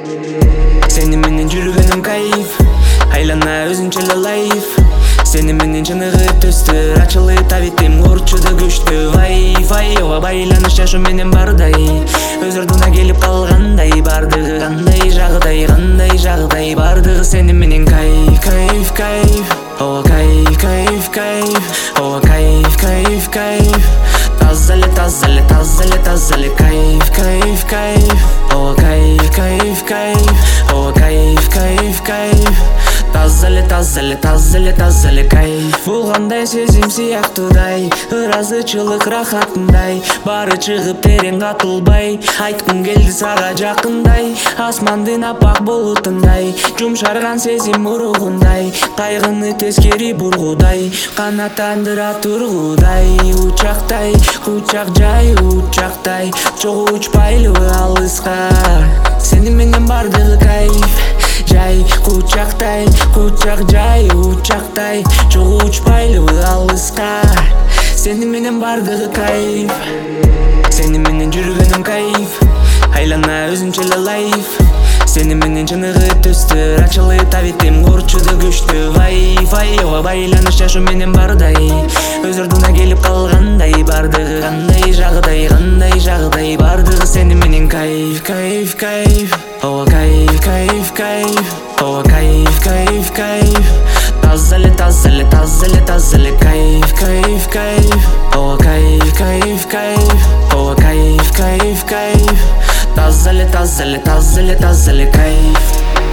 Seni менен жүргөнүм кайф, айлана өзүнчө эле лайф. Сени менен чыныгып төстөр ачылып табитим корчудо күчтүү вай ооба байланыш жашоо менен бардай, өз ордуна келип калгандай, бардыгы кандай жагдай бардыгы сени менен кайф ооба кайф ооба кайф таза эле кайф ооба кайф ооба кайф таза эле кайф. Бул кандай сезим сыяктуудай, ыраазычылык рахатындай, баары чыгып терең катылбай, айткым келди сага жакындай, асмандын аппак болутундай, жумшарган сезим уругундай, кайгыны тескери бургудай, канаттандыра тургудай, учактай учак жай учактай, чогуу учпайлыбы алыска, сени менен бардыгы кайф. Жай кучак жай учактай, чогуу учпайлыбы алыска, сени менен бардыгы кайф. Сени менен жүргөнүм кайф, айлана өзүнчө эле лайф. Сени менен чыныгып төстөр ачылып табитим корчудо күчтүү вай ооба байланыш жашоо менен бардай, өз ордуна келип калгандай, бардыгы кандай жагдай бардыгы сени менен кайф ооба кайф ооба кайф таза эле кайф ооба кайф ооба кайф таза эле кайф.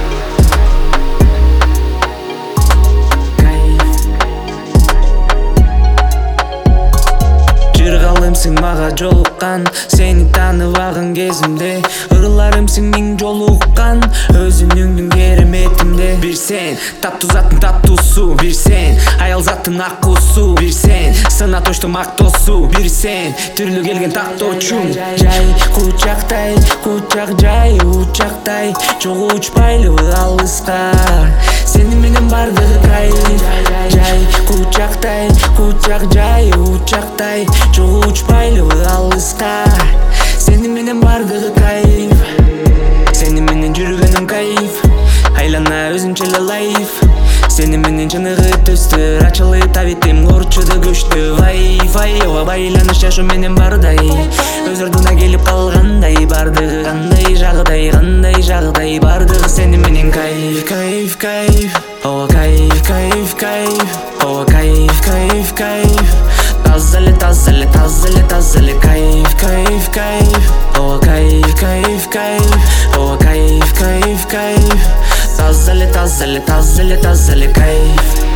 Жыргалымсың мага жолуккан, сени тааныбаган кезимде, ырларымсың миң жолуккан, өзүнүңдүн кереметинде. Бир сен таттуу заттын таттуусу, бир сен аял заттын акуусу, бир сен сына тоштун мактоосу, бир сен түрлүү келген тактоочум. Жай кучак жай учактай, чогуу учпайлыбы алыска, сени менен бардыгы кайф. Жай кучак жай учактай, чогуу учпайлыбы алыска, сени менен бардыгы кайф. Сени менен жүргөнүм кайф, айлана өзүнчө эле лайф. Сени менен чыныгып төстөр ачылып табитим корчудо күчтүү вай ооба байланыш жашоо менен бардай, өз ордуна келип калгандай, бардыгы кандай жагдай бардыгы сени менен кайф ооба кайф ооба кайф таза эле кайф ооба кайф ооба кайф таза эле кайф.